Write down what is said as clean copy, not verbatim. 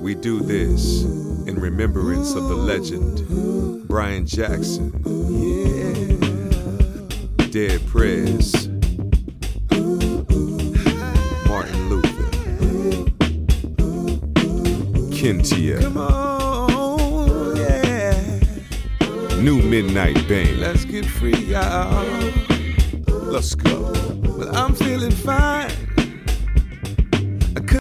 We do this in remembrance of the legend, Brian Jackson, Dead Prez, Martin Luther, Kentia, Come on, yeah. New Midnight Band. Let's get free, y'all. Let's go. Well, I'm feeling fine.